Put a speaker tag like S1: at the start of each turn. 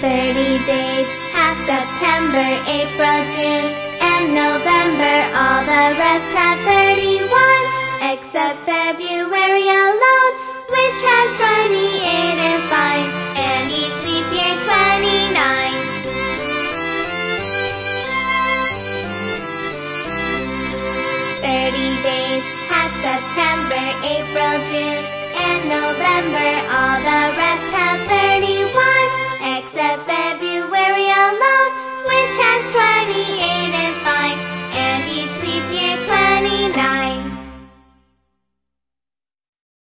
S1: 30 days have September, April, June, and November. All the rest have 31, except February alone, which has 28 and 5, and each leap year 29. 30 days have September, April, June,